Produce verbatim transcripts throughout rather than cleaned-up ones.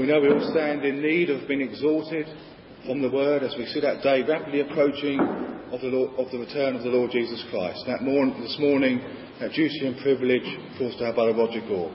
We know we all stand in need of being exhorted from the Word as we see that day rapidly approaching of the, Lord, of the return of the Lord Jesus Christ. That morn, this morning, that duty and privilege falls to our brother Roger Gore.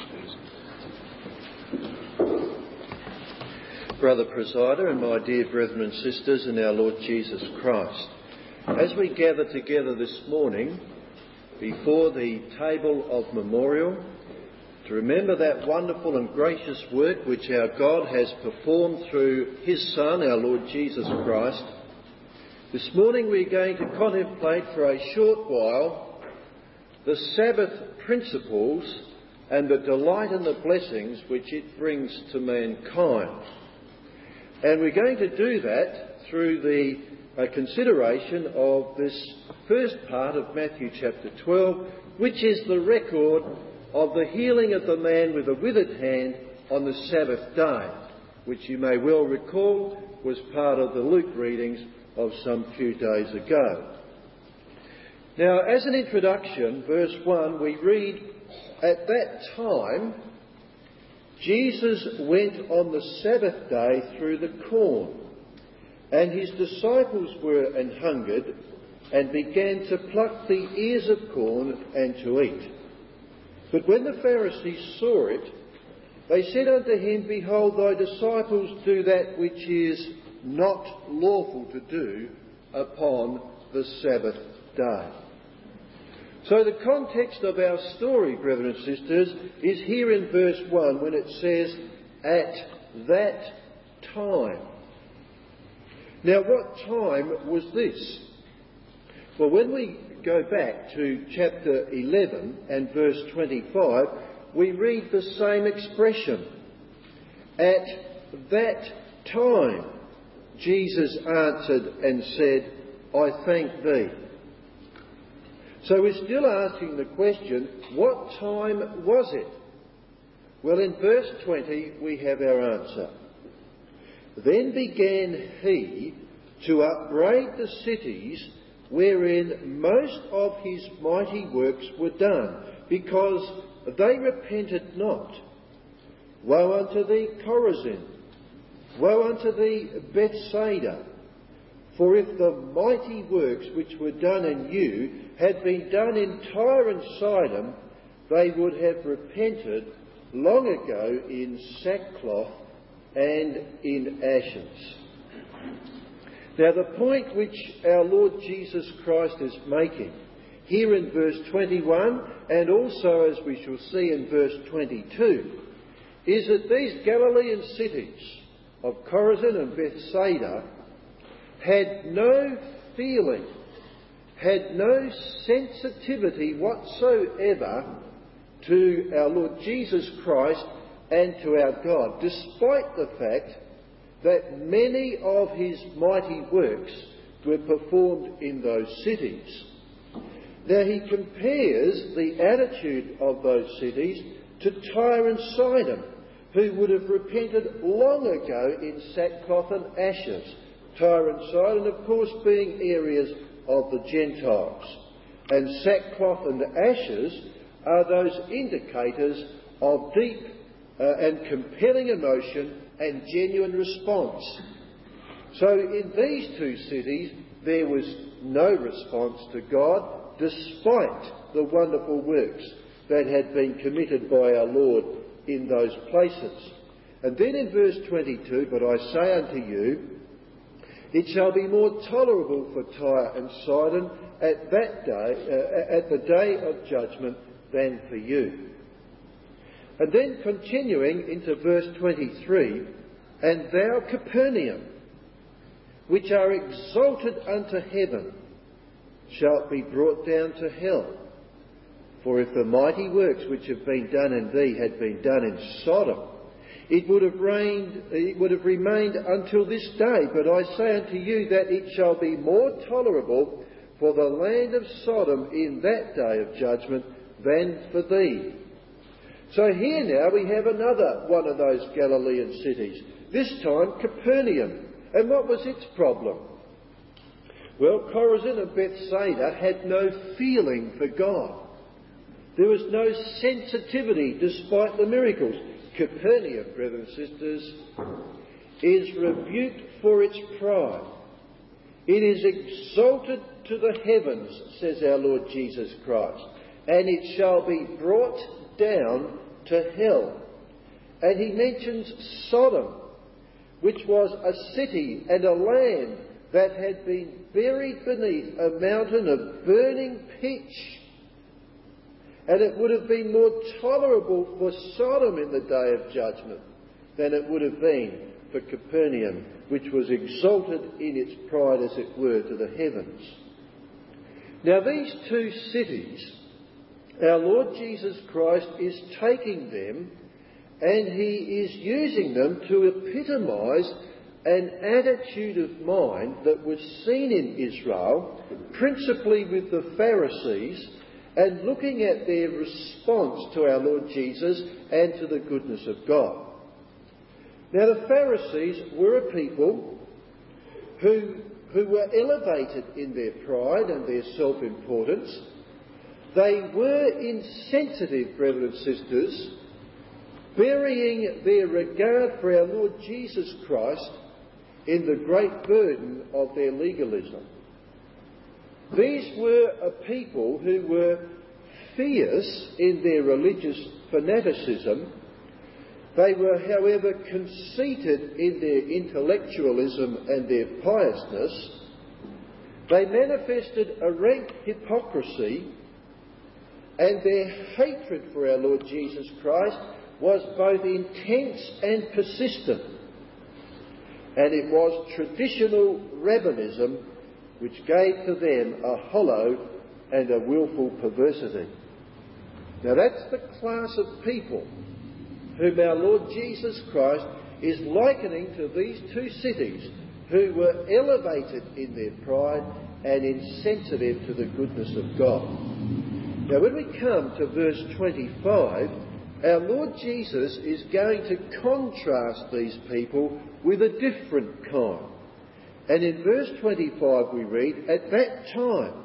Brother Presider and my dear brethren and sisters in our Lord Jesus Christ, as we gather together this morning before the table of memorial to remember that wonderful and gracious work which our God has performed through his Son, our Lord Jesus Christ, this morning we're going to contemplate for a short while the Sabbath principles and the delight and the blessings which it brings to mankind. And we're going to do that through the uh, consideration of this first part of Matthew chapter twelve, which is the record of the healing of the man with a withered hand on the Sabbath day, which you may well recall was part of the Luke readings of some few days ago. Now, as an introduction, verse one, we read, "At that time, Jesus went on the Sabbath day through the corn, and his disciples were an hungered, and began to pluck the ears of corn and to eat. But when the Pharisees saw it, they said unto him, Behold, thy disciples do that which is not lawful to do upon the Sabbath day." So the context of our story, brethren and sisters, is here in verse one when it says, "At that time." Now, what time was this? Well, when we go back to chapter eleven and verse twenty-five, we read the same expression. "At that time, Jesus answered and said, I thank thee." So we're still asking the question, what time was it? Well, in verse twenty, we have our answer. "Then began he to upbraid the cities wherein most of his mighty works were done, because they repented not. Woe unto thee, Chorazin! Woe unto thee, Bethsaida! For if the mighty works which were done in you had been done in Tyre and Sidon, they would have repented long ago in sackcloth and in ashes." Now, the point which our Lord Jesus Christ is making here in verse twenty-one, and also as we shall see in verse twenty-two, is that these Galilean cities of Chorazin and Bethsaida had no feeling, had no sensitivity whatsoever to our Lord Jesus Christ and to our God, despite the fact that many of his mighty works were performed in those cities. Now, he compares the attitude of those cities to Tyre and Sidon, who would have repented long ago in sackcloth and ashes. Tyre and Sidon, of course, being areas of the Gentiles. And sackcloth and ashes are those indicators of deep uh, and compelling emotion and genuine response. So in these two cities, there was no response to God, despite the wonderful works that had been committed by our Lord in those places. And then in verse twenty-two, "But I say unto you, it shall be more tolerable for Tyre and Sidon at that day, uh, at the day of judgment, than for you." And then continuing into verse twenty-three, "And thou, Capernaum, which are exalted unto heaven, shalt be brought down to hell. For if the mighty works which have been done in thee had been done in Sodom, it would have reigned, it would have remained until this day. But I say unto you that it shall be more tolerable for the land of Sodom in that day of judgment than for thee." So here now we have another one of those Galilean cities, this time Capernaum. And what was its problem? Well, Chorazin and Bethsaida had no feeling for God. There was no sensitivity despite the miracles. Capernaum, brothers and sisters, is rebuked for its pride. It is exalted to the heavens, says our Lord Jesus Christ, and it shall be brought down to hell. And he mentions Sodom, which was a city and a land that had been buried beneath a mountain of burning pitch. And it would have been more tolerable for Sodom in the day of judgment than it would have been for Capernaum, which was exalted in its pride, as it were, to the heavens. Now these two cities, our Lord Jesus Christ is taking them and he is using them to epitomise an attitude of mind that was seen in Israel, principally with the Pharisees, and looking at their response to our Lord Jesus and to the goodness of God. Now the Pharisees were a people who, who were elevated in their pride and their self-importance. They were insensitive, brothers and sisters, burying their regard for our Lord Jesus Christ in the great burden of their legalism. These were a people who were fierce in their religious fanaticism. They were, however, conceited in their intellectualism and their piousness. They manifested a rank hypocrisy, and their hatred for our Lord Jesus Christ was both intense and persistent. And it was traditional rabbinism which gave to them a hollow and a willful perversity. Now that's the class of people whom our Lord Jesus Christ is likening to these two cities who were elevated in their pride and insensitive to the goodness of God. Now when we come to verse twenty-five, our Lord Jesus is going to contrast these people with a different kind. And in verse twenty-five we read, "At that time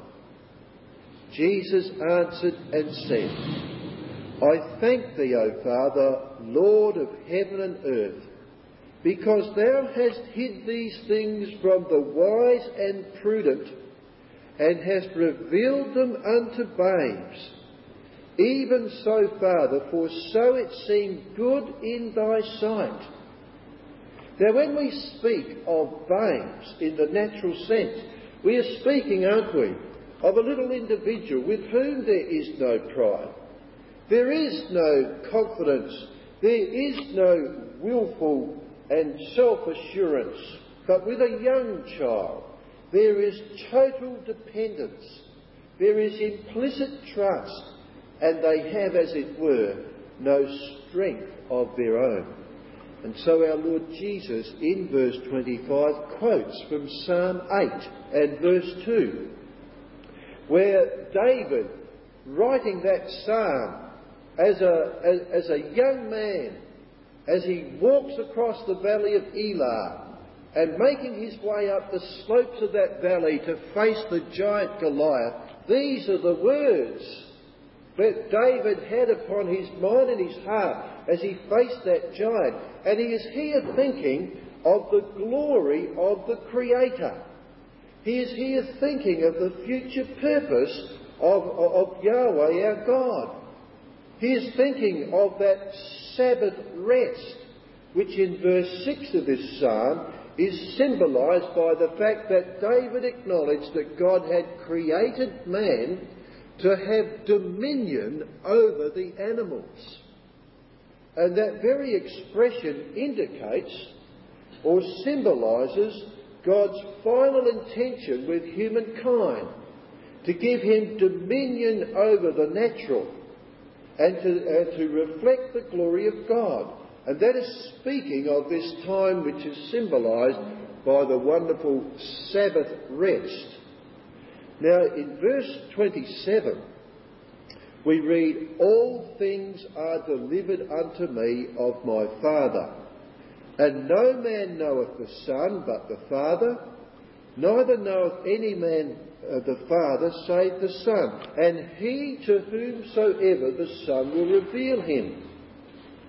Jesus answered and said, I thank thee, O Father, Lord of heaven and earth, because thou hast hid these things from the wise and prudent, and hast revealed them unto babes. Even so, Father, for so it seemed good in thy sight." Now, when we speak of babes in the natural sense, we are speaking, aren't we, of a little individual with whom there is no pride. There is no confidence. There is no willful and self-assurance. But with a young child, there is total dependence. There is implicit trust. And they have, as it were, no strength of their own. And so our Lord Jesus, in verse twenty-five, quotes from Psalm eight and verse two, where David, writing that psalm as a, as, as a young man, as he walks across the valley of Elah and making his way up the slopes of that valley to face the giant Goliath, these are the words that David had upon his mind and his heart as he faced that giant. And he is here thinking of the glory of the Creator. He is here thinking of the future purpose of, of Yahweh our God. He is thinking of that Sabbath rest, which in verse six of this psalm is symbolised by the fact that David acknowledged that God had created man to have dominion over the animals. And that very expression indicates or symbolises God's final intention with humankind, to give him dominion over the natural and to, and to reflect the glory of God. And that is speaking of this time which is symbolised by the wonderful Sabbath rest. Now, in verse twenty-seven, we read, "All things are delivered unto me of my Father, and no man knoweth the Son but the Father, neither knoweth any man uh, the Father save the Son, and he to whomsoever the Son will reveal him."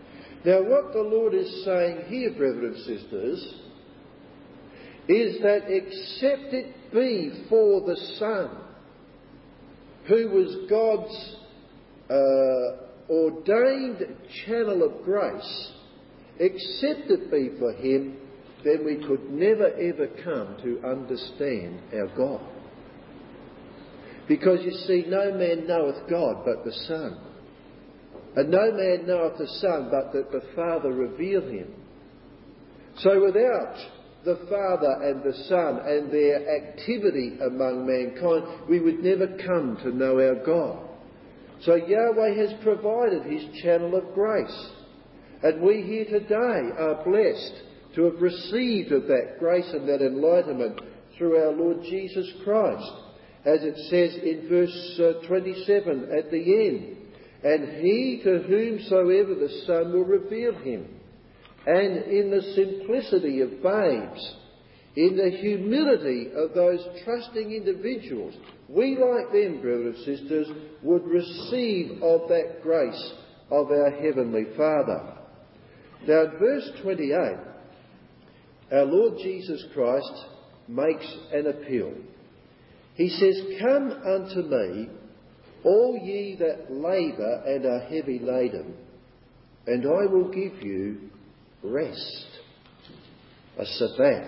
Now, what the Lord is saying here, brethren and sisters, is that except it be for the Son, who was God's uh, ordained channel of grace, except it be for him, then we could never ever come to understand our God. Because you see, no man knoweth God but the Son. And no man knoweth the Son but that the Father revealed him. So without the Father and the Son and their activity among mankind, we would never come to know our God. So Yahweh has provided his channel of grace. And we here today are blessed to have received of that grace and that enlightenment through our Lord Jesus Christ. As it says in verse uh, twenty-seven at the end, and he to whomsoever the Son will reveal him, and in the simplicity of babes, in the humility of those trusting individuals, we like them, brothers and sisters, would receive of that grace of our Heavenly Father. Now in verse twenty-eight, our Lord Jesus Christ makes an appeal. He says, "Come unto me, all ye that labour and are heavy laden, and I will give you rest." A Sabbath.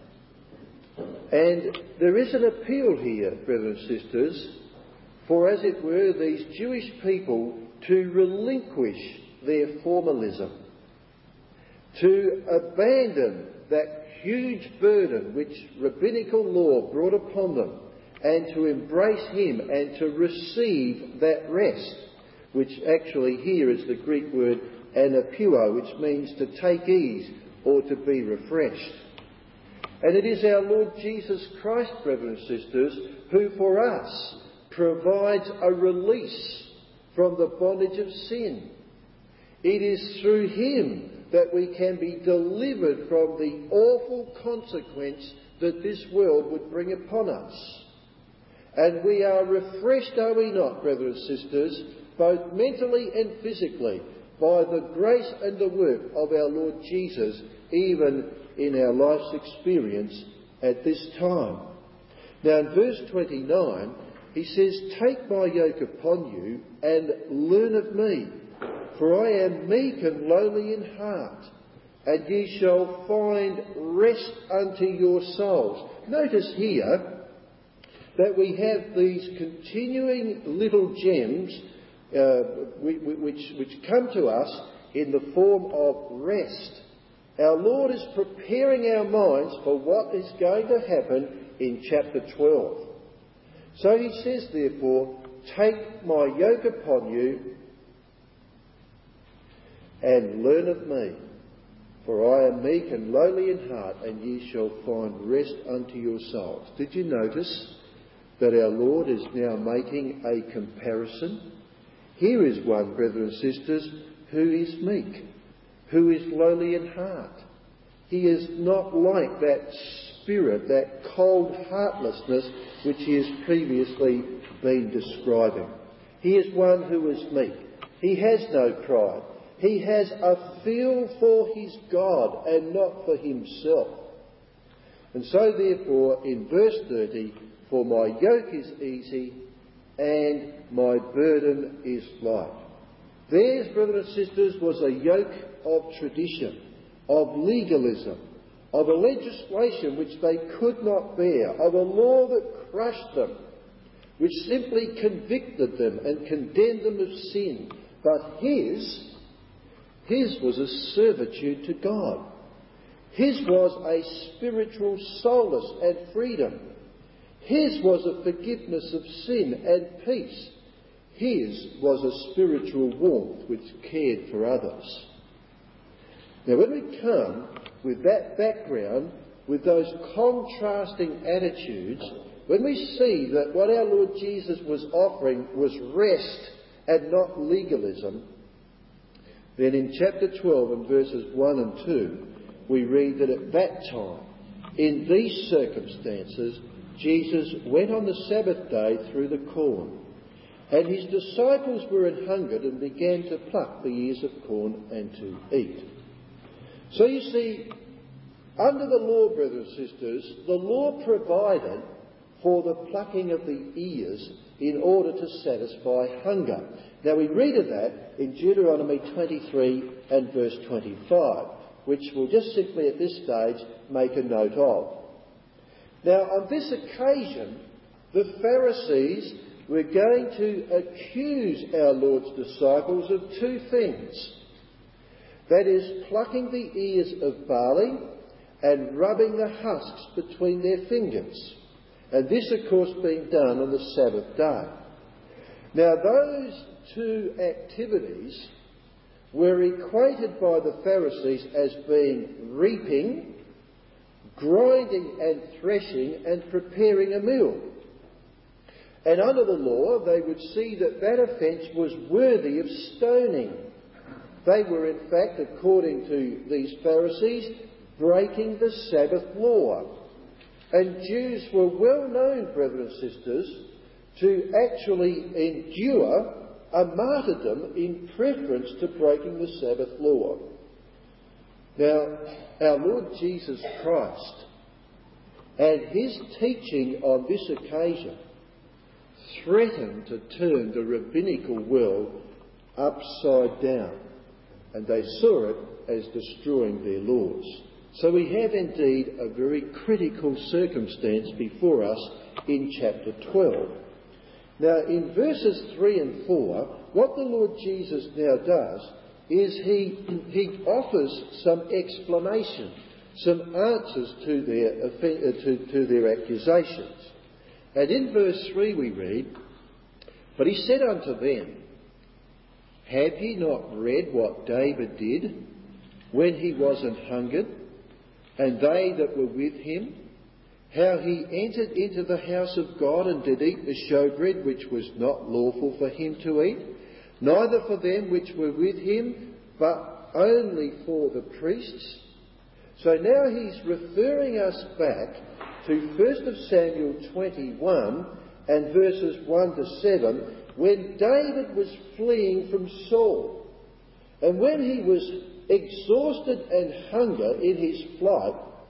And there is an appeal here, brothers and sisters, for as it were, these Jewish people to relinquish their formalism, to abandon that huge burden which rabbinical law brought upon them, and to embrace him and to receive that rest, which actually here is the Greek word anapua, which means to take ease or to be refreshed. And it is our Lord Jesus Christ, brothers and sisters, who for us provides a release from the bondage of sin. It is through him that we can be delivered from the awful consequence that this world would bring upon us. And we are refreshed, are we not, brothers and sisters, both mentally and physically, by the grace and the work of our Lord Jesus, even in our life's experience at this time. Now in verse twenty-nine, he says, "Take my yoke upon you and learn of me, for I am meek and lowly in heart, and ye shall find rest unto your souls." Notice here that we have these continuing little gems uh, which, which come to us in the form of rest. Our Lord is preparing our minds for what is going to happen in chapter twelve. So he says, therefore, "Take my yoke upon you and learn of me, for I am meek and lowly in heart, and ye shall find rest unto your souls." Did you notice that our Lord is now making a comparison? Here is one, brethren and sisters, who is meek, who is lowly in heart. He is not like that spirit, that cold heartlessness which he has previously been describing. He is one who is meek. He has no pride. He has a feel for his God and not for himself. And so therefore, in verse thirty, "For my yoke is easy and my burden is light." Theirs, brothers and sisters, was a yoke of tradition, of legalism, of a legislation which they could not bear, of a law that crushed them, which simply convicted them and condemned them of sin. But his, his was a servitude to God. His was a spiritual solace and freedom. His was a forgiveness of sin and peace. His was a spiritual warmth which cared for others. Now when we come with that background, with those contrasting attitudes, when we see that what our Lord Jesus was offering was rest and not legalism, then in chapter twelve and verses one and two, we read that at that time, in these circumstances, Jesus went on the Sabbath day through the corn. And his disciples were an hungered and began to pluck the ears of corn and to eat. So you see, under the law, brothers and sisters, the law provided for the plucking of the ears in order to satisfy hunger. Now we read of that in Deuteronomy twenty-three and verse twenty-five, which we'll just simply at this stage make a note of. Now on this occasion, the Pharisees were going to accuse our Lord's disciples of two things. That is, plucking the ears of barley and rubbing the husks between their fingers. And this, of course, being done on the Sabbath day. Now, those two activities were equated by the Pharisees as being reaping, grinding and threshing, and preparing a meal. And under the law, they would see that that offence was worthy of stoning. They were, in fact, according to these Pharisees, breaking the Sabbath law. And Jews were well known, brothers and sisters, to actually endure a martyrdom in preference to breaking the Sabbath law. Now, our Lord Jesus Christ and his teaching on this occasion threatened to turn the rabbinical world upside down, and they saw it as destroying their laws. So we have indeed a very critical circumstance before us in chapter twelve. Now in verses three and four, what the Lord Jesus now does is he, he offers some explanation, some answers to their, to, to their accusations. And in verse three we read, "But he said unto them, Have ye not read what David did when he was an hungered, and they that were with him, how he entered into the house of God and did eat the showbread which was not lawful for him to eat, neither for them which were with him, but only for the priests?" So now he's referring us back to First Samuel twenty-one and verses one to seven, when David was fleeing from Saul. And when he was exhausted and hunger in his flight,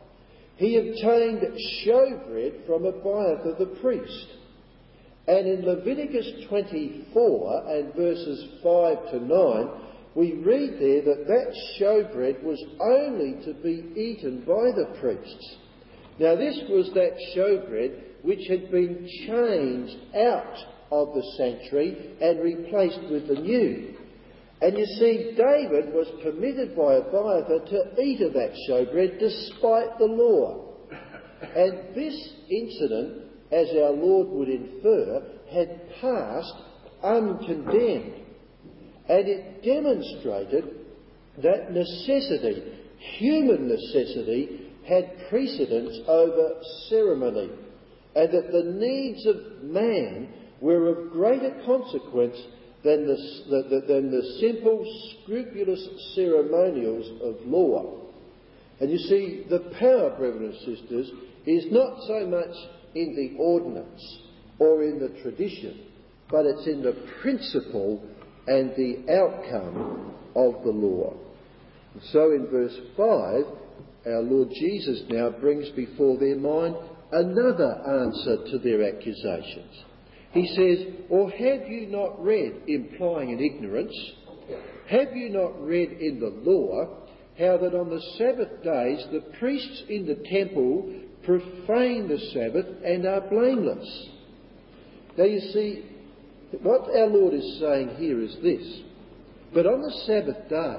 he obtained showbread from Abiathar the priest. And in Leviticus twenty-four and verses five to nine, we read there that that showbread was only to be eaten by the priests. Now this was that showbread which had been changed out of the sanctuary and replaced with the new. And you see, David was permitted by Abiathar to eat of that showbread despite the law. And this incident, as our Lord would infer, had passed uncondemned. And it demonstrated that necessity, human necessity, had precedence over ceremony, and that the needs of man were of greater consequence than the, than the simple, scrupulous ceremonials of law. And you see, the power, brothers and sisters, is not so much in the ordinance or in the tradition, but it's in the principle and the outcome of the law. And so in verse five, our Lord Jesus now brings before their mind another answer to their accusations. He says, "Or have you not read," implying an ignorance, "have you not read in the law how that on the Sabbath days the priests in the temple profane the Sabbath and are blameless?" Now you see, what our Lord is saying here is this: but on the Sabbath day,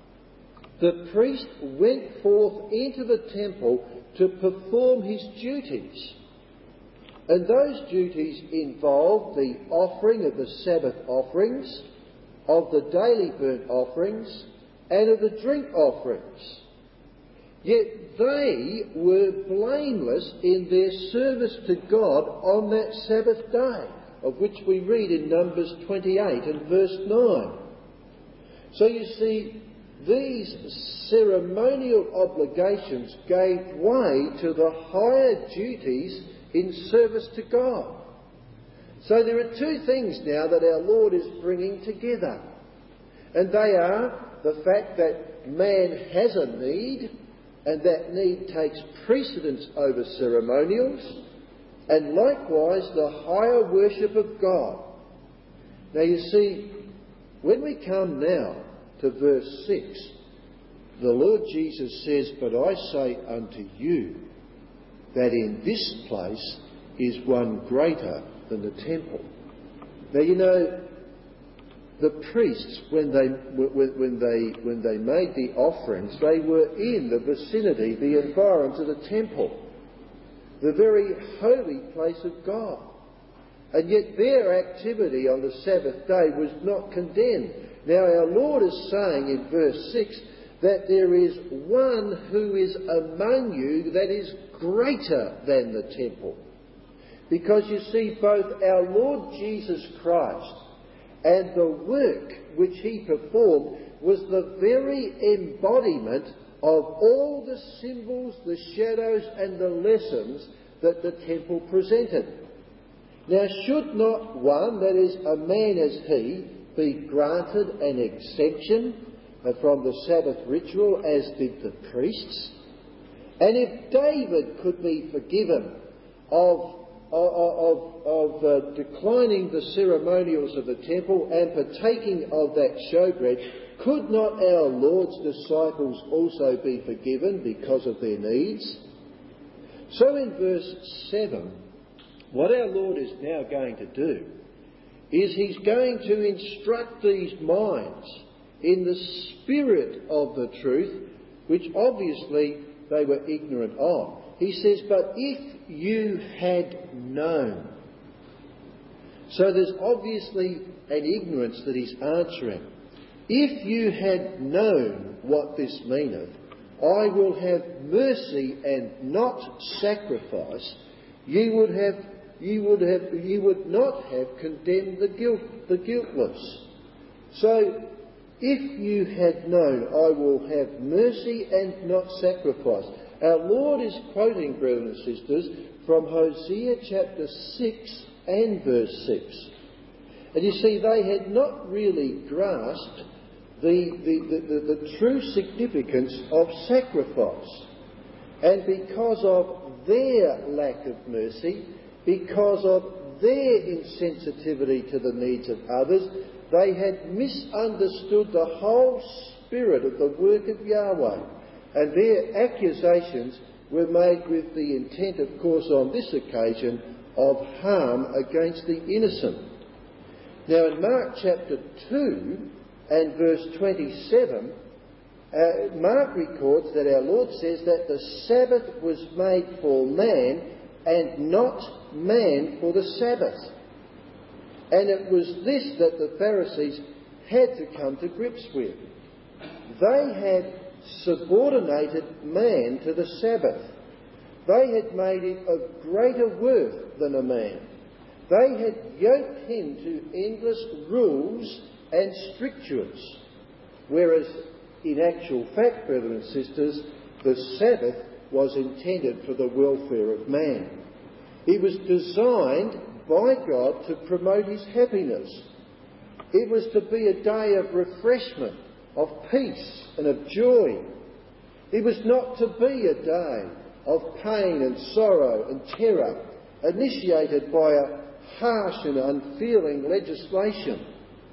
the priest went forth into the temple to perform his duties. And those duties involved the offering of the Sabbath offerings, of the daily burnt offerings, and of the drink offerings. Yet they were blameless in their service to God on that Sabbath day, of which we read in Numbers twenty-eight and verse nine. So you see, these ceremonial obligations gave way to the higher duties in service to God. So there are two things now that our Lord is bringing together. And they are the fact that man has a need, and that need takes precedence over ceremonials, and likewise the higher worship of God. Now you see, when we come now to verse six, the Lord Jesus says, "But I say unto you that in this place is one greater than the temple." Now you know, the priests, when they when they when they made the offerings, they were in the vicinity, the environs of the temple, the very holy place of God. And yet their activity on the Sabbath day was not condemned. Now our Lord is saying in verse six that there is one who is among you that is greater than the temple. Because you see, both our Lord Jesus Christ and the work which he performed was the very embodiment of all the symbols, the shadows and the lessons that the temple presented. Now, should not one, that is, a man as he, be granted an exemption from the Sabbath ritual as did the priests? And if David could be forgiven of of, of, of uh, declining the ceremonials of the temple and partaking of that showbread, could not our Lord's disciples also be forgiven because of their needs? So in verse seven, what our Lord is now going to do is he's going to instruct these minds in the spirit of the truth, which obviously they were ignorant of. He says, "But if you had known." So there's obviously an ignorance that he's answering. "If you had known what this meaneth, I will have mercy and not sacrifice, you would have you would have you would not have condemned the guilt the guiltless." So if you had known, I will have mercy and not sacrifice. Our Lord is quoting, brothers and sisters, from Hosea chapter six and verse six. And you see, they had not really grasped the, the, the, the, the true significance of sacrifice. And because of their lack of mercy, because of their insensitivity to the needs of others, they had misunderstood the whole spirit of the work of Yahweh. And their accusations were made with the intent, of course, on this occasion, of harm against the innocent. Now in Mark chapter two and verse twenty-seven, uh, Mark records that our Lord says that the Sabbath was made for man and not man for the Sabbath. And it was this that the Pharisees had to come to grips with. They had subordinated man to the Sabbath. They had made it of greater worth than a man. They had yoked him to endless rules and strictures, whereas in actual fact, brothers and sisters, the Sabbath was intended for the welfare of man. It was designed by God to promote his happiness. It was to be a day of refreshment, of peace and of joy. It was not to be a day of pain and sorrow and terror initiated by a harsh and unfeeling legislation.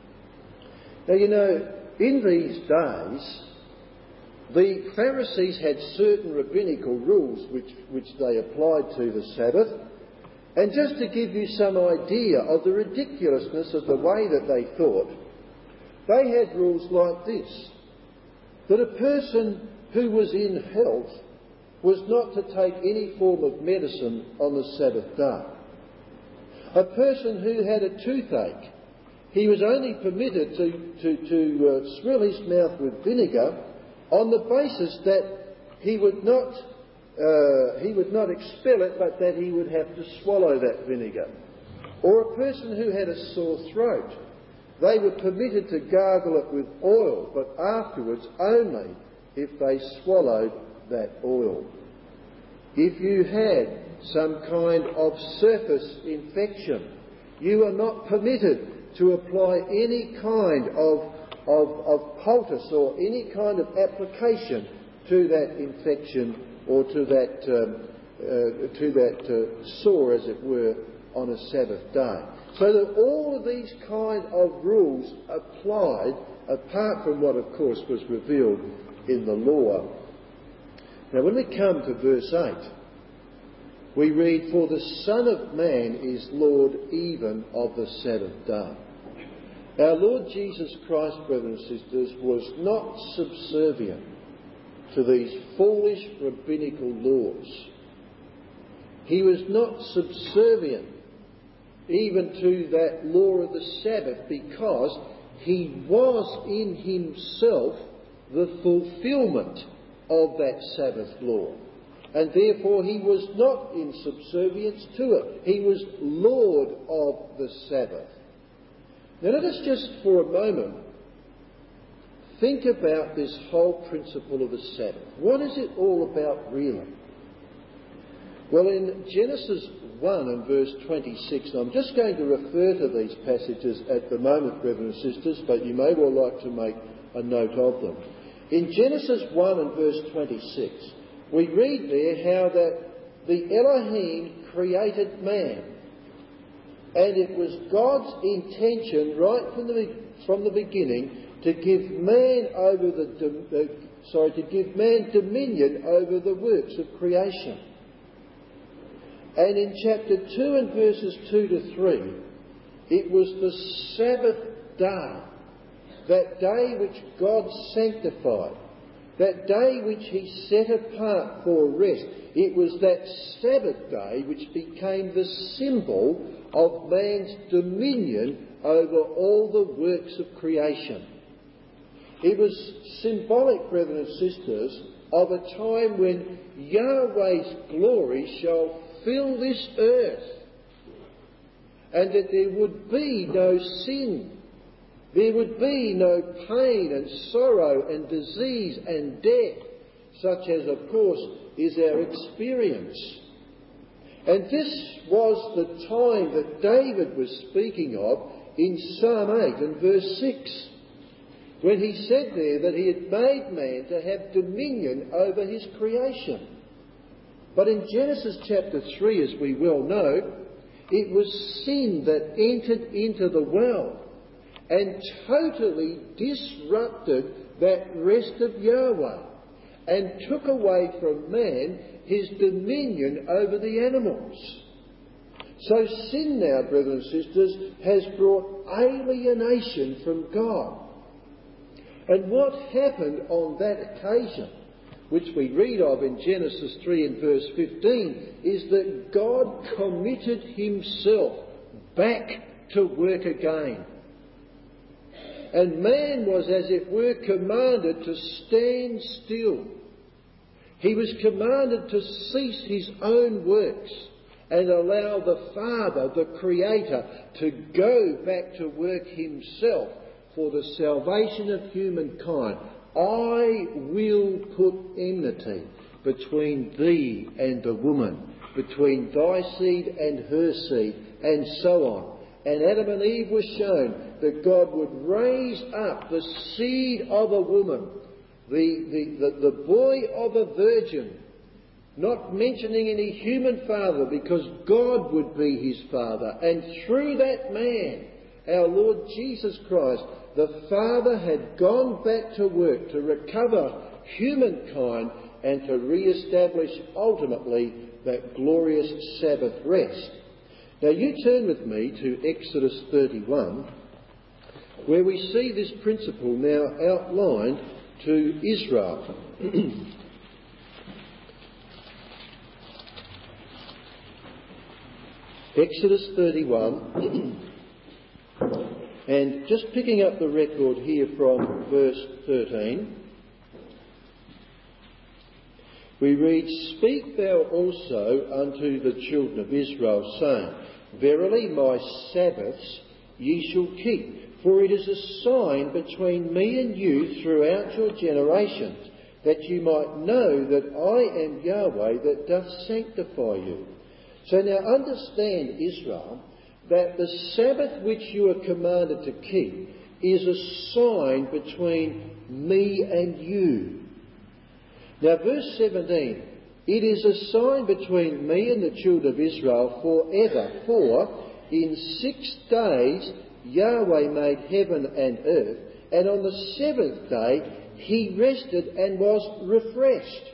Now you know, in these days, the Pharisees had certain rabbinical rules which, which they applied to the Sabbath. And just to give you some idea of the ridiculousness of the way that they thought, they had rules like this: that a person who was in health was not to take any form of medicine on the Sabbath day. A person who had a toothache, he was only permitted to, to, to uh, swill his mouth with vinegar on the basis that he would not uh, he would not expel it, but that he would have to swallow that vinegar. Or a person who had a sore throat, they were permitted to gargle it with oil, but afterwards only if they swallowed that oil. If you had some kind of surface infection, You are not permitted to apply any kind of, of, of poultice or any kind of application to that infection or to that, um, uh, to that uh, sore, as it were, on a Sabbath day. So that all of these kind of rules applied, apart from what, of course, was revealed in the law. Now, when we come to verse eight, we read, "For the Son of Man is Lord even of the Sabbath day." Our Lord Jesus Christ, brothers and sisters, was not subservient to these foolish rabbinical laws. He was not subservient even to that law of the Sabbath, because he was in himself the fulfilment of that Sabbath law. And therefore he was not in subservience to it. He was Lord of the Sabbath. Now let us just for a moment think about this whole principle of the Sabbath. What is it all about really? Well, in Genesis one and verse twenty-six, and I'm just going to refer to these passages at the moment, brothers and sisters, but you may well like to make a note of them. In Genesis one and verse twenty-six, we read there how that the Elohim created man. And it was God's intention right from the, from the beginning to give man over the, uh, sorry, to give man dominion over the works of creation. And in chapter two and verses two to three, it was the Sabbath day, that day which God sanctified, that day which he set apart for rest. It was that Sabbath day which became the symbol of man's dominion over all the works of creation. It was symbolic, brothers and sisters, of a time when Yahweh's glory shall fill this earth, and that there would be no sin. There would be no pain and sorrow and disease and death, such as, of course, is our experience. And this was the time that David was speaking of in Psalm eight and verse six, when he said there that he had made man to have dominion over his creation. But in Genesis chapter three, as we well know, it was sin that entered into the world and totally disrupted that rest of Yahweh and took away from man his dominion over the animals. So sin now, brothers and sisters, has brought alienation from God. And what happened on that occasion, which we read of in Genesis three and verse fifteen, is that God committed himself back to work again. And man was, as it were, commanded to stand still. He was commanded to cease his own works and allow the Father, the Creator, to go back to work himself for the salvation of humankind. I will put enmity between thee and the woman, between thy seed and her seed, and so on. And Adam and Eve were shown that God would raise up the seed of a woman, the, the, the, the boy of a virgin, not mentioning any human father, because God would be his father. And through that man, our Lord Jesus Christ, the Father had gone back to work to recover humankind and to re-establish ultimately that glorious Sabbath rest. Now you turn with me to Exodus thirty-one, where we see this principle now outlined to Israel. Exodus thirty-one, and just picking up the record here from verse thirteen, we read, "Speak thou also unto the children of Israel, saying, Verily my Sabbaths ye shall keep, for it is a sign between me and you throughout your generations, that you might know that I am Yahweh that doth sanctify you." So now understand, Israel, that the Sabbath which you are commanded to keep is a sign between me and you. Now verse seventeen, it is a sign between me and the children of Israel forever, for in six days Yahweh made heaven and earth, and on the seventh day he rested and was refreshed.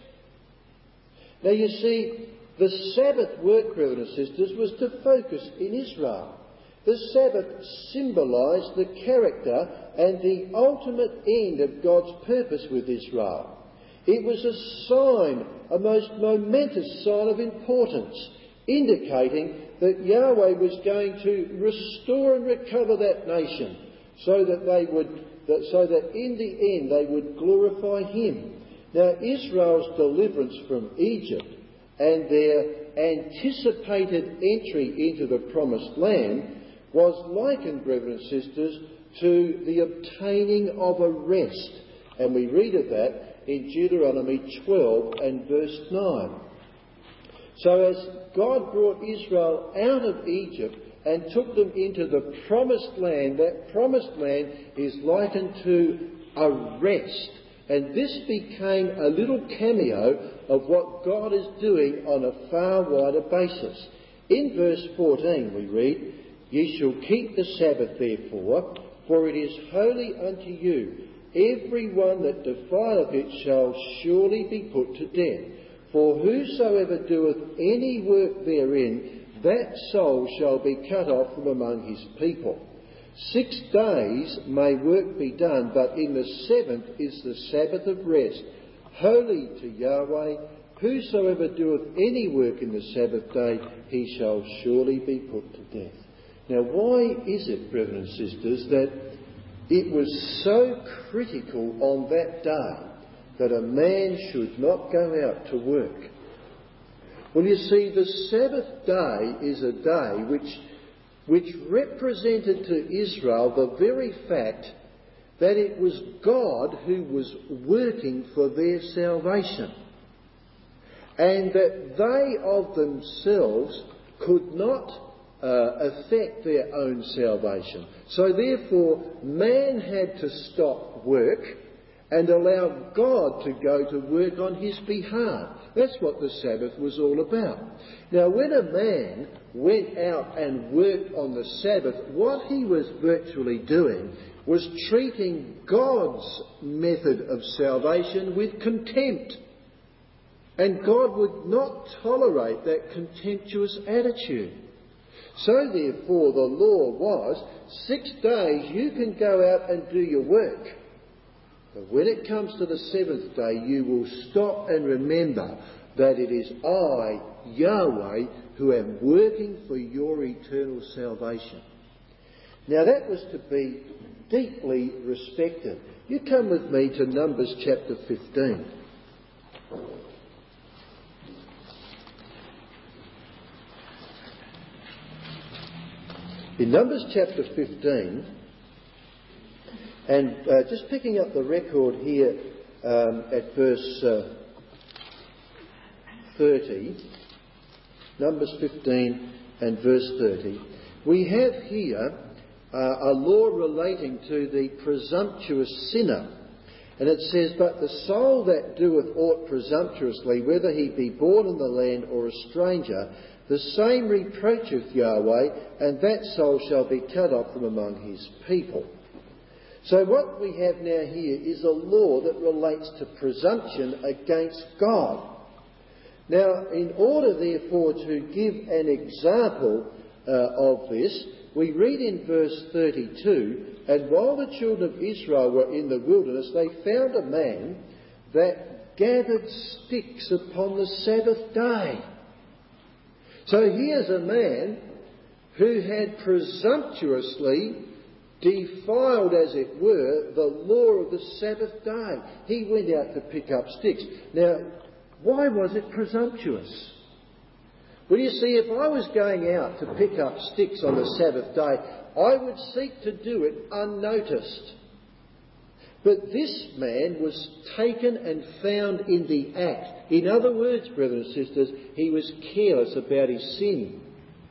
Now you see, the Sabbath work, brothers and sisters, was to focus in Israel. The Sabbath symbolised the character and the ultimate end of God's purpose with Israel. It was a sign, a most momentous sign of importance, indicating that Yahweh was going to restore and recover that nation, so that they would, that, so that in the end they would glorify Him. Now, Israel's deliverance from Egypt and their anticipated entry into the promised land was likened, brethren and sisters, to the obtaining of a rest. And we read of that in Deuteronomy twelve and verse nine. So as God brought Israel out of Egypt and took them into the promised land, that promised land is likened to a rest. And this became a little cameo of what God is doing on a far wider basis. In verse fourteen we read, "Ye shall keep the Sabbath therefore, for it is holy unto you. Every one that defileth it shall surely be put to death. For whosoever doeth any work therein, that soul shall be cut off from among his people. Six days may work be done, but in the seventh is the Sabbath of rest, holy to Yahweh. Whosoever doeth any work in the Sabbath day, he shall surely be put to death." Now, why is it, brethren and sisters, that it was so critical on that day that a man should not go out to work? Well, you see, the Sabbath day is a day which, which represented to Israel the very fact that it was God who was working for their salvation, and that they of themselves could not Uh, affect their own salvation. So therefore, man had to stop work and allow God to go to work on his behalf. That's what the Sabbath was all about. Now, when a man went out and worked on the Sabbath, what he was virtually doing was treating God's method of salvation with contempt. And God would not tolerate that contemptuous attitude. So therefore the law was, six days you can go out and do your work. But when it comes to the seventh day, you will stop and remember that it is I, Yahweh, who am working for your eternal salvation. Now that was to be deeply respected. You come with me to Numbers chapter fifteen. In Numbers chapter fifteen, and uh, just picking up the record here um, at verse uh, thirty, Numbers fifteen and verse thirty, we have here uh, a law relating to the presumptuous sinner. And it says, "But the soul that doeth aught presumptuously, whether he be born in the land or a stranger, the same reproacheth Yahweh, and that soul shall be cut off from among his people." So what we have now here is a law that relates to presumption against God. Now, in order therefore to give an example uh, of this, we read in verse thirty-two, "And while the children of Israel were in the wilderness, they found a man that gathered sticks upon the Sabbath day." So here's a man who had presumptuously defiled, as it were, the law of the Sabbath day. He went out to pick up sticks. Now, why was it presumptuous? Well, you see, if I was going out to pick up sticks on the Sabbath day, I would seek to do it unnoticed. But this man was taken and found in the act. In other words, brothers and sisters, he was careless about his sin.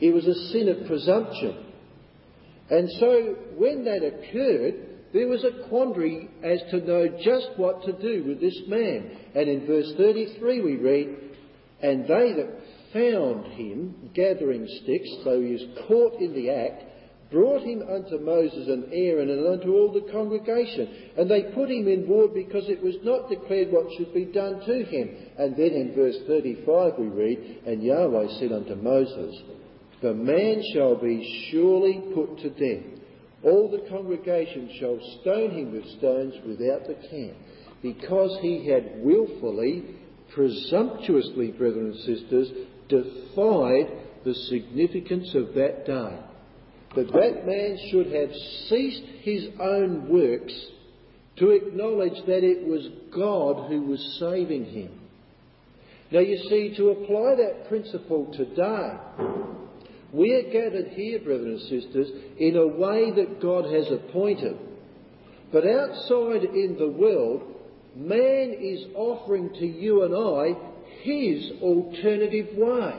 It was a sin of presumption. And so when that occurred, there was a quandary as to know just what to do with this man. And in verse thirty-three we read, "And they that found him gathering sticks," so he was caught in the act, "brought him unto Moses and Aaron and unto all the congregation. And they put him in ward because it was not declared what should be done to him." And then in verse thirty-five we read, "And Yahweh said unto Moses, The man shall be surely put to death. All the congregation shall stone him with stones without the camp, because he had wilfully, presumptuously, brethren and sisters, defied the significance of that day. That that man should have ceased his own works to acknowledge that it was God who was saving him." Now you see, to apply that principle today, we are gathered here, brethren and sisters, in a way that God has appointed. But outside in the world, man is offering to you and I his alternative way.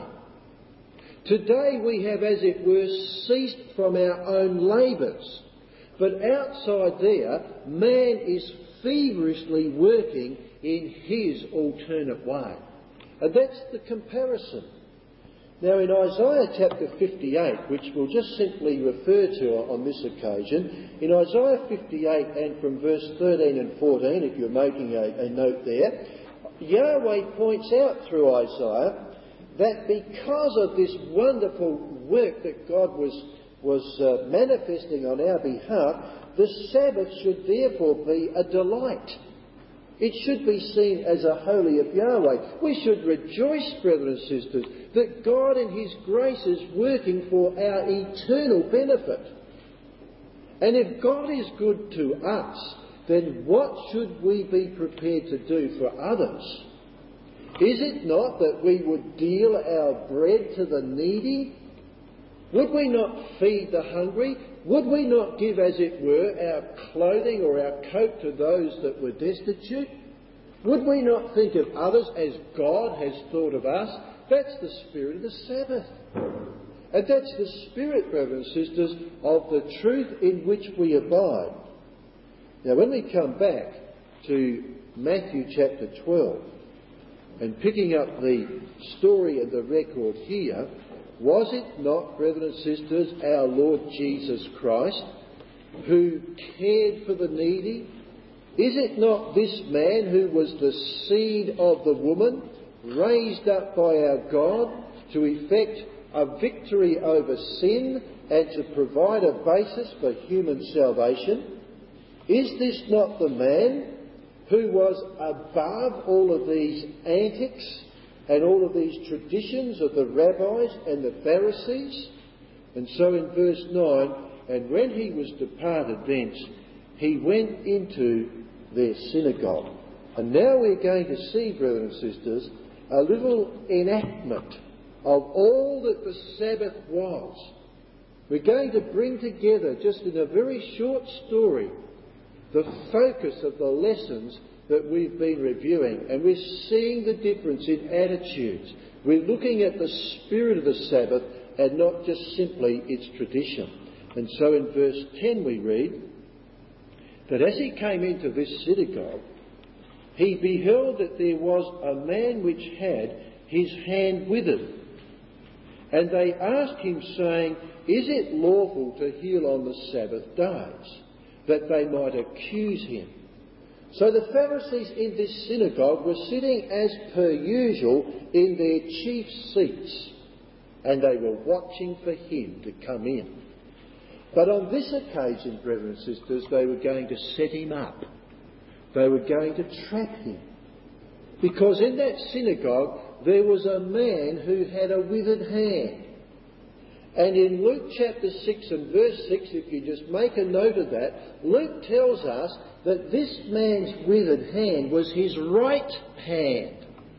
Today we have, as it were, ceased from our own labours. But outside there, man is feverishly working in his alternate way. And that's the comparison. Now in Isaiah chapter fifty-eight, which we'll just simply refer to on this occasion, in Isaiah fifty-eight and from verse thirteen and fourteen, if you're making a, a note there, Yahweh points out through Isaiah that because of this wonderful work that God was, was uh, manifesting on our behalf, the Sabbath should therefore be a delight. It should be seen as a holy of Yahweh. We should rejoice, brethren and sisters, that God in his grace is working for our eternal benefit. And if God is good to us, then what should we be prepared to do for others? Is it not that we would deal our bread to the needy? Would we not feed the hungry? Would we not give, as it were, our clothing or our coat to those that were destitute? Would we not think of others as God has thought of us? That's the spirit of the Sabbath. And that's the spirit, brothers and sisters, of the truth in which we abide. Now, when we come back to Matthew chapter twelve, and picking up the story and the record here, was it not, brethren and sisters, our Lord Jesus Christ who cared for the needy? Is it not this man who was the seed of the woman, raised up by our God to effect a victory over sin and to provide a basis for human salvation? Is this not the man who was above all of these antics and all of these traditions of the rabbis and the Pharisees? And so in verse nine, "And when he was departed thence, he went into their synagogue." And now we're going to see, brethren and sisters, a little enactment of all that the Sabbath was. We're going to bring together, just in a very short story, the focus of the lessons that we've been reviewing, and we're seeing the difference in attitudes. We're looking at the spirit of the Sabbath and not just simply its tradition. And so in verse ten we read that as he came into this synagogue, he beheld that there was a man which had his hand withered. And they asked him, saying, "Is it lawful to heal on the Sabbath days?" That they might accuse him. So the Pharisees in this synagogue were sitting as per usual in their chief seats, and they were watching for him to come in. But on this occasion, brethren and sisters, they were going to set him up. They were going to trap him. Because in that synagogue there was a man who had a withered hand. And in Luke chapter six and verse six, if you just make a note of that, Luke tells us that this man's withered hand was his right hand,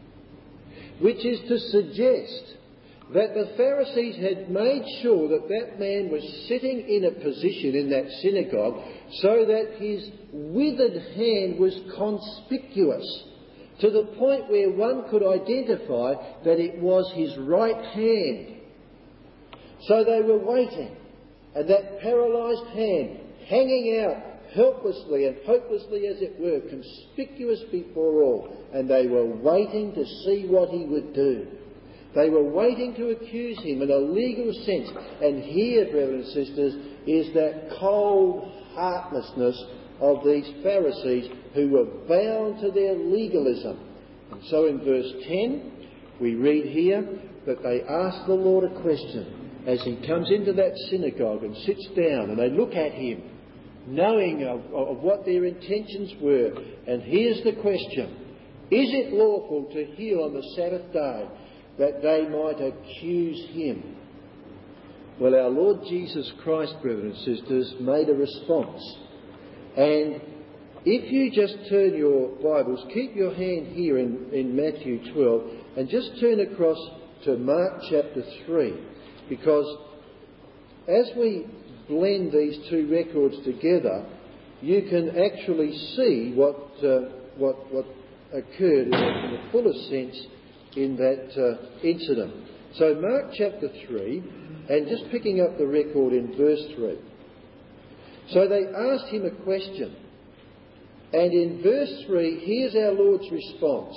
which is to suggest that the Pharisees had made sure that that man was sitting in a position in that synagogue so that his withered hand was conspicuous, to the point where one could identify that it was his right hand. So they were waiting, and that paralysed hand hanging out helplessly and hopelessly as it were, conspicuous before all, and they were waiting to see what he would do. They were waiting to accuse him in a legal sense. And here, brothers and sisters, is that cold heartlessness of these Pharisees who were bound to their legalism. And so in verse ten, we read here that they ask the Lord a question as he comes into that synagogue and sits down, and they look at him, knowing of, of what their intentions were. And here's the question: is it lawful to heal on the Sabbath day, that they might accuse him? Well, our Lord Jesus Christ, brothers and sisters, made a response. And if you just turn your Bibles, keep your hand here in, in Matthew twelve, and just turn across to Mark chapter three, because as we blend these two records together, you can actually see what uh, what what occurred in the fullest sense in that uh, incident. So Mark chapter three, and just picking up the record in verse three. So they asked him a question, and in verse three, here's our Lord's response.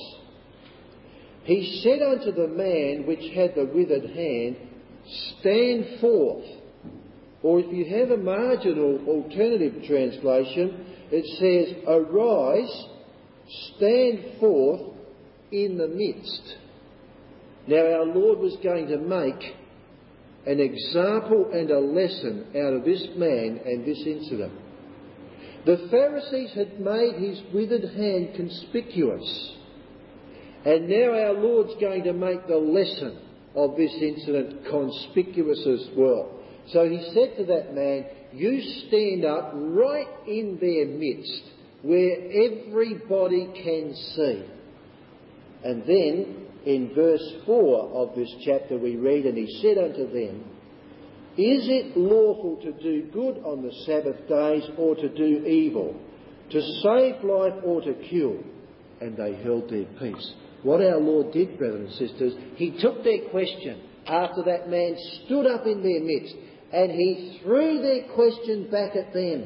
He said unto the man which had the withered hand, stand forth. Or if you have a marginal alternative translation, it says, arise, stand forth in the midst. Now our Lord was going to make an example and a lesson out of this man and this incident. The Pharisees had made his withered hand conspicuous, and now our Lord's going to make the lesson of this incident conspicuous as well. So he said to that man, you stand up right in their midst where everybody can see. And then in verse four of this chapter we read, and he said unto them, is it lawful to do good on the Sabbath days or to do evil, to save life or to kill? And they held their peace. What our Lord did, brothers and sisters, he took their question after that man stood up in their midst, and he threw their question back at them.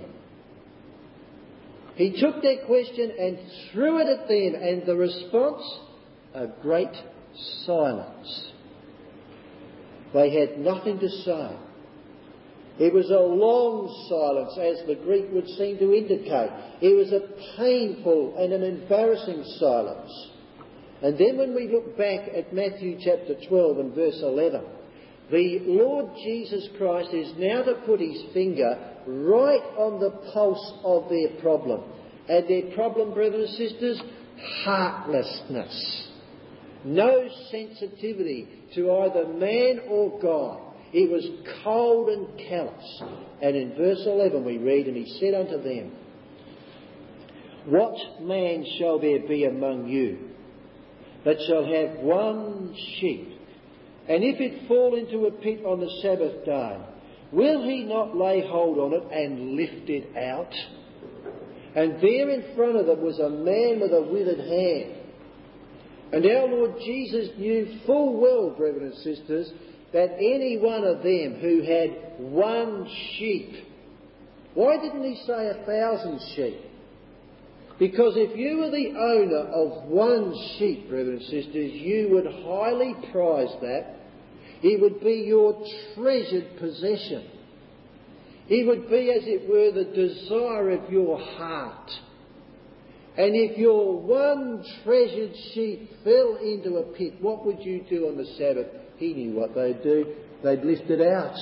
He took their question and threw it at them, and the response, a great silence. They had nothing to say. It was a long silence, as the Greek would seem to indicate. It was a painful and an embarrassing silence. And then when we look back at Matthew chapter twelve and verse eleven, the Lord Jesus Christ is now to put his finger right on the pulse of their problem. And their problem, brothers and sisters, heartlessness. No sensitivity to either man or God. It was cold and callous. And in verse eleven we read, and he said unto them, what man shall there be among you that shall have one sheep, and if it fall into a pit on the Sabbath day, will he not lay hold on it and lift it out? And there in front of them was a man with a withered hand. And our Lord Jesus knew full well, brethren and sisters, that any one of them who had one sheep, why didn't he say a thousand sheep? Because if you were the owner of one sheep, brethren and sisters, you would highly prize that. It would be your treasured possession. It would be, as it were, the desire of your heart. And if your one treasured sheep fell into a pit, what would you do on the Sabbath? He knew what they'd do. They'd lift it out.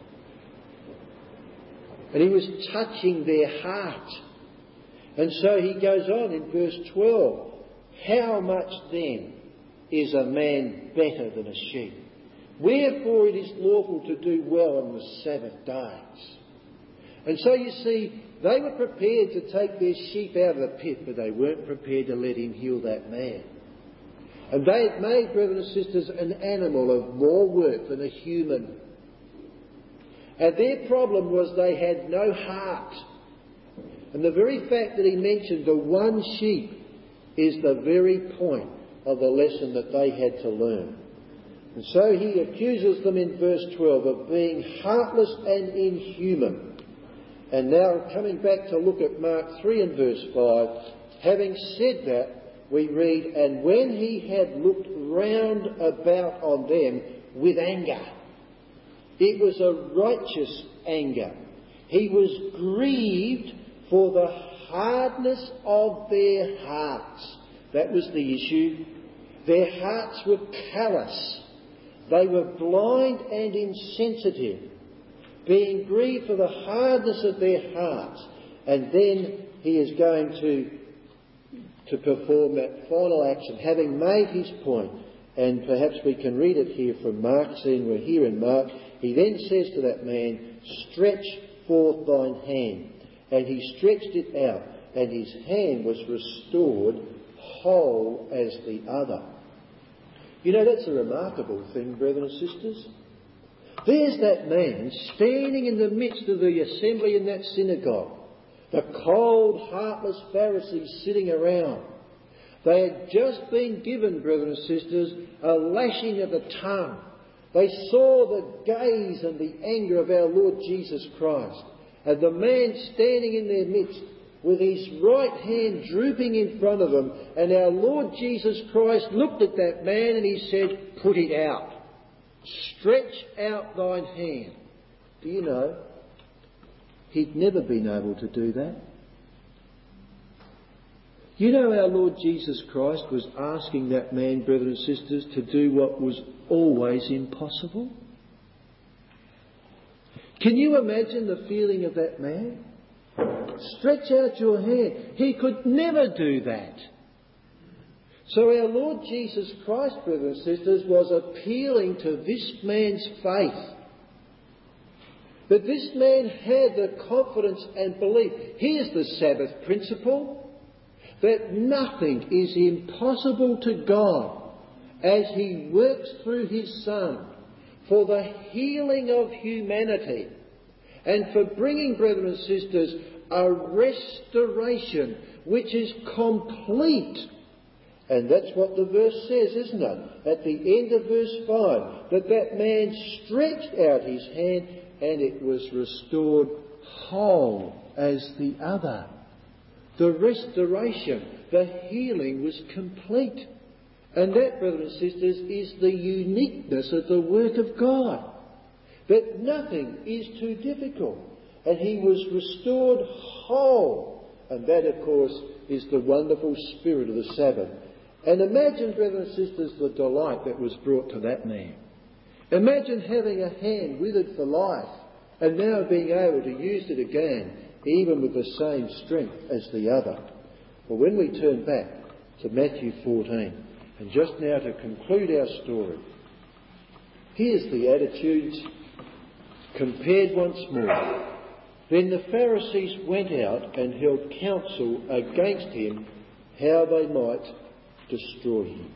And he was touching their heart. And so he goes on in verse twelve. How much then is a man better than a sheep? Wherefore it is lawful to do well on the Sabbath days. And so you see, they were prepared to take their sheep out of the pit, but they weren't prepared to let him heal that man. And they had made, brothers and sisters, an animal of more worth than a human. And their problem was they had no heart. And the very fact that he mentioned the one sheep is the very point of the lesson that they had to learn. And so he accuses them in verse twelve of being heartless and inhuman. And now coming back to look at Mark three and verse five, having said that, we read, and when he had looked round about on them with anger, it was a righteous anger. He was grieved for the hardness of their hearts. That was the issue. Their hearts were callous. They were blind and insensitive, being grieved for the hardness of their hearts. And then he is going to, to perform that final action, having made his point. And perhaps we can read it here from Mark, seeing we're here in Mark. He then says to that man, stretch forth thine hand. And he stretched it out, and his hand was restored whole as the other. You know, that's a remarkable thing, brethren and sisters. There's that man standing in the midst of the assembly in that synagogue. The cold, heartless Pharisees sitting around. They had just been given, brethren and sisters, a lashing of the tongue. They saw the gaze and the anger of our Lord Jesus Christ. And the man standing in their midst with his right hand drooping in front of them. And our Lord Jesus Christ looked at that man and he said, put it out. Stretch out thine hand. Do you know, he'd never been able to do that. You know, our Lord Jesus Christ was asking that man, brethren and sisters, to do what was always impossible. Can you imagine the feeling of that man? Stretch out your hand. He could never do that. So our Lord Jesus Christ, brothers and sisters, was appealing to this man's faith. That this man had the confidence and belief. Here's the Sabbath principle. That nothing is impossible to God as he works through his Son for the healing of humanity and for bringing, brethren and sisters, a restoration which is complete. And that's what the verse says, isn't it? At the end of verse five, that that man stretched out his hand and it was restored whole as the other. The restoration, the healing was complete. And that, brothers and sisters, is the uniqueness of the work of God. That nothing is too difficult. And he was restored whole. And that, of course, is the wonderful spirit of the Sabbath. And imagine, brothers and sisters, the delight that was brought to that man. Imagine having a hand withered for life and now being able to use it again, even with the same strength as the other. Well, when we turn back to Matthew fourteen, and just now to conclude our story, here's the attitudes compared once more. Then the Pharisees went out and held counsel against him how they might destroy him.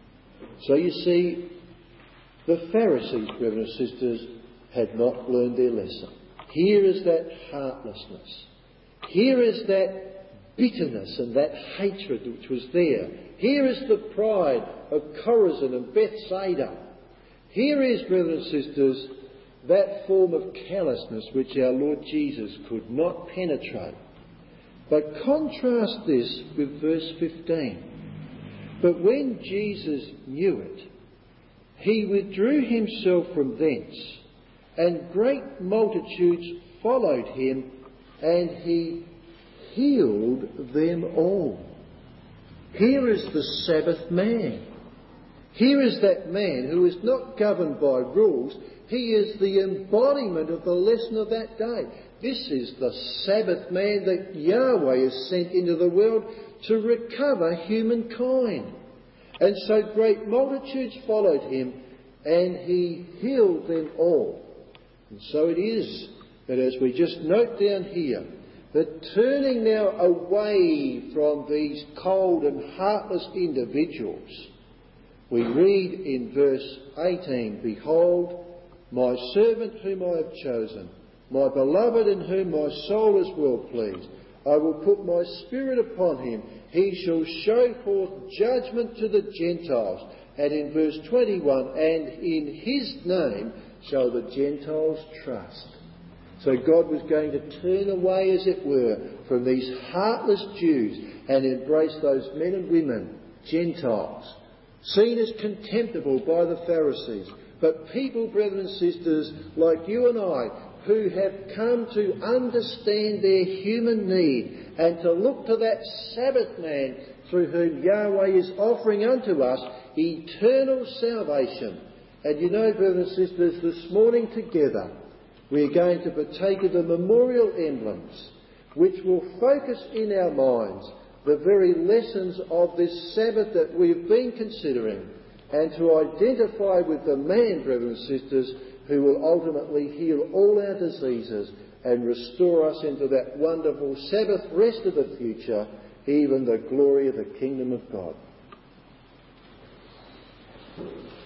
So you see, the Pharisees, brothers and sisters, had not learned their lesson. Here is that heartlessness. Here is that bitterness and that hatred which was there. Here is the pride of Chorazin and Bethsaida. Here is, brothers and sisters, that form of callousness which our Lord Jesus could not penetrate. But contrast this with verse fifteen. But when Jesus knew it, he withdrew himself from thence, and great multitudes followed him, and he healed them all. Here is the Sabbath man. Here is that man who is not governed by rules. He is the embodiment of the lesson of that day. This is the Sabbath man that Yahweh has sent into the world to recover humankind. And so great multitudes followed him, and he healed them all. And so it is that, as we just note down here, that turning now away from these cold and heartless individuals, we read in verse eighteen, Behold, my servant whom I have chosen, my beloved in whom my soul is well pleased. I will put my spirit upon him. He shall show forth judgment to the Gentiles, And in verse twenty-one, and in his name shall the Gentiles trust. So God was going to turn away, as it were, from these heartless Jews and embrace those men and women, Gentiles, seen as contemptible by the Pharisees, but people, brethren and sisters, like you and I, who have come to understand their human need and to look to that Sabbath man through whom Yahweh is offering unto us eternal salvation. And you know, brothers and sisters, this morning together we are going to partake of the memorial emblems which will focus in our minds the very lessons of this Sabbath that we've been considering, and to identify with the man, brothers and sisters, who will ultimately heal all our diseases and restore us into that wonderful Sabbath rest of the future, even the glory of the kingdom of God.